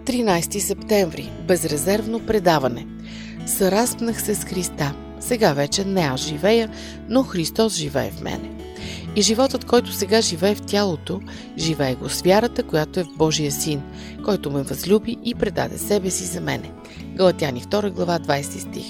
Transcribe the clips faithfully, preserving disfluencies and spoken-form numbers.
тринайсети септември. Безрезервно предаване. Съраспнах се с Христа. Сега вече не аз живея, но Христос живее в мене. И животът, който сега живее в тялото, живее го с вярата, която е в Божия Син, който ме възлюби и предаде себе си за мене. Галатяни втора глава, двайсети стих.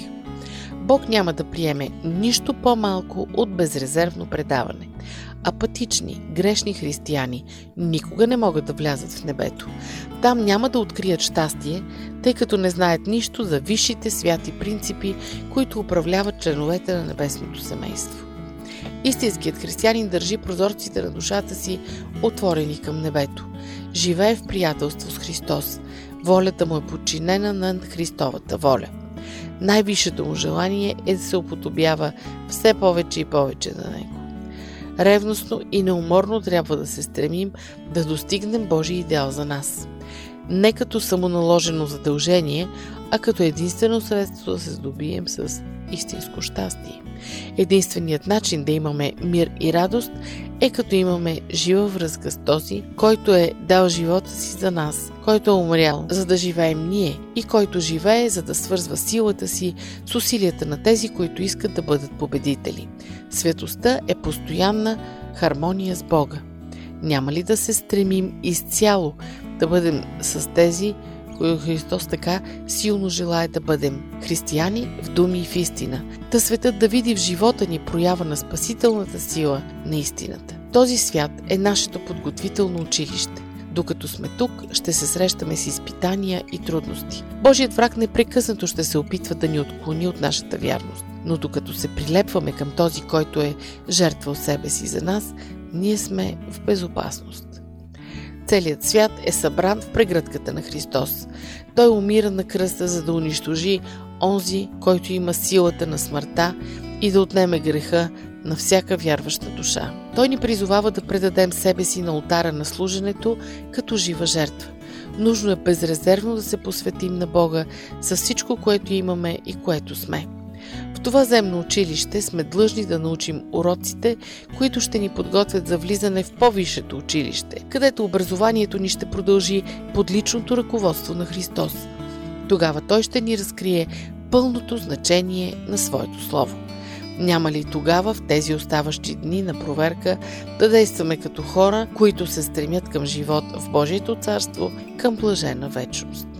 Бог няма да приеме нищо по-малко от безрезервно предаване. Апатични, грешни християни никога не могат да влязат в небето. Там няма да открият щастие, тъй като не знаят нищо за висшите святи принципи, които управляват членовете на небесното семейство. Истинският християнин държи прозорците на душата си отворени към небето. Живее в приятелство с Христос. Волята му е подчинена на Христовата воля. Най-висшето му желание е да се уподобява все повече и повече на него. Ревностно и неуморно трябва да се стремим да достигнем Божий идеал за нас. Не като самоналожено задължение, а като единствено средство да се здобием с истинско щастие. Единственият начин да имаме мир и радост е като имаме жива връзка с този, който е дал живота си за нас, който е умрял, за да живеем ние, и който живее, за да свързва силата си с усилията на тези, които искат да бъдат победители. Светостта е постоянна хармония с Бога. Няма ли да се стремим изцяло да бъдем с тези, които Христос така силно желае да бъдем християни в думи и в истина, да светът да види в живота ни проява на спасителната сила на истината. Този свят е нашето подготвително училище. Докато сме тук, ще се срещаме с изпитания и трудности. Божият враг непрекъснато ще се опитва да ни отклони от нашата вярност. Но докато се прилепваме към този, който е жертвал себе си за нас, ние сме в безопасност. Целият свят е събран в прегръдката на Христос. Той умира на кръста, за да унищожи онзи, който има силата на смъртта и да отнеме греха на всяка вярваща душа. Той ни призовава да предадем себе си на олтара на служенето като жива жертва. Нужно е безрезервно да се посветим на Бога с всичко, което имаме и което сме. В това земно училище сме длъжни да научим уроците, които ще ни подготвят за влизане в по-висшето училище, където образованието ни ще продължи под личното ръководство на Христос. Тогава Той ще ни разкрие пълното значение на Своето Слово. Няма ли тогава в тези оставащи дни на проверка да действаме като хора, които се стремят към живот в Божието царство, към блажена вечност?